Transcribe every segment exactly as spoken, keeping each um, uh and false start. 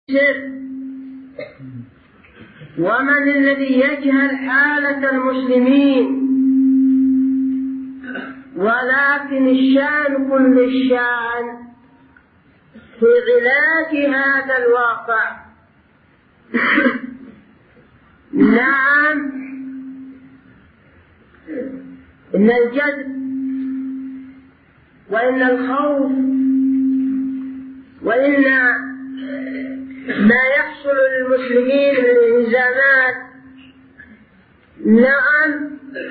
ومن الذي يجهل حالة المسلمين؟ ولكن الشان كل الشان في علاج هذا الواقع. نعم، إن الجذب وإن الخوف وإن ما يحصل للمسلمين من الانهزامات، نعم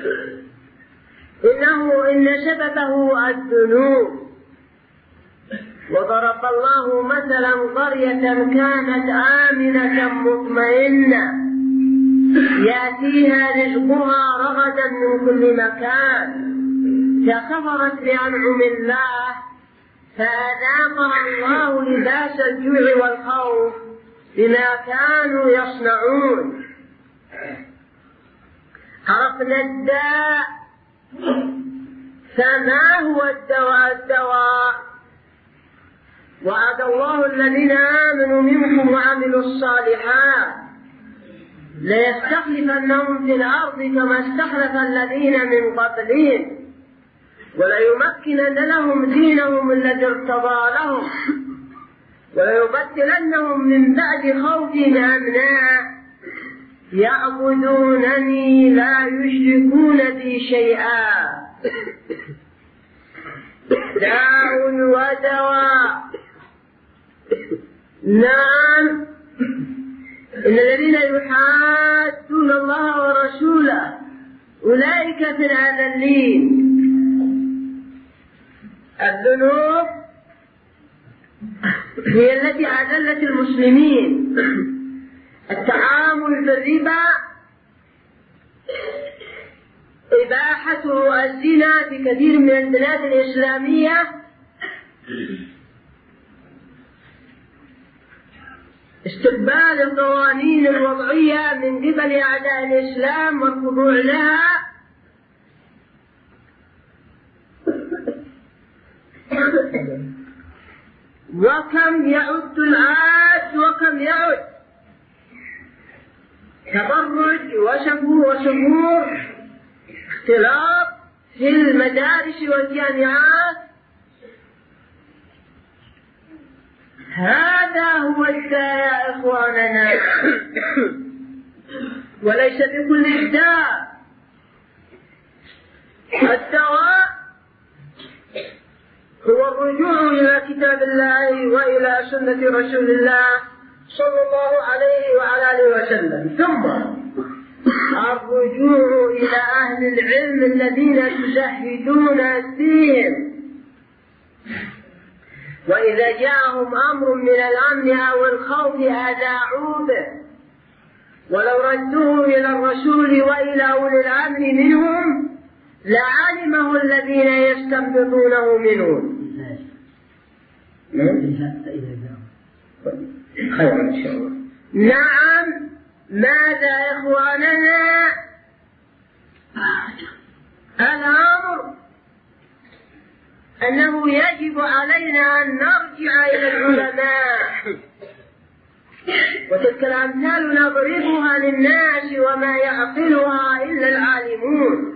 إنه إن سببه الذنوب. وضرب الله مثلا قرية كانت آمنة مطمئنة يأتيها رزقها رغدا من كل مكان فكفرت بأنعم الله فأذاقها الله لباس الجوع والخوف بما كانوا يصنعون. عرفنا الداء، فما هو الدواء؟ الدواء وعد الله الذين آمنوا منكم وعملوا الصالحات ليستخلفنهم في الأرض كما استخلف الذين من قبلهم وليمكنن لهم دينهم الذي ارتضى لهم وليبدلنهم من بعد خوفهم أمنا يعبدونني لا يشركون بي شيئا. داء ودواء. نعم، إن الذين يحادون الله ورسوله أولئك في الأذلين. الذنوب هي التي أذلت المسلمين. التعامل بالربا، إباحته الزنا في كثير من البلاد الإسلامية، استقبال القوانين الوضعية من قبل أعداء الإسلام والخضوع لها، وكم يعد العاد وكم يعد تبرج وسفور وسفور اختلاط في المدارس والجامعات. هذا هو الداء يا إخواننا، وليس بكل الداء. الدواء هو الرجوع إلى كتاب الله وإلى سنة رسول الله صلى الله عليه وعلى آله وسلم، ثم الرجوع إلى أهل العلم الذين تزهدون فيهم، وإذا جاءهم أمر من الأمن أو الخوف أذاعوا به، ولو ردوه إلى الرسول وإلى أولي الأمر منهم لعلمه الذين يستنبطونه منهم. خير إن شاء الله. نعم، ماذا يا إخواننا؟ الأمر أنه يجب علينا أن نرجع إلى العلماء، وتلك الأمثال نضربها للناس وما يعقلها إلا العالمون.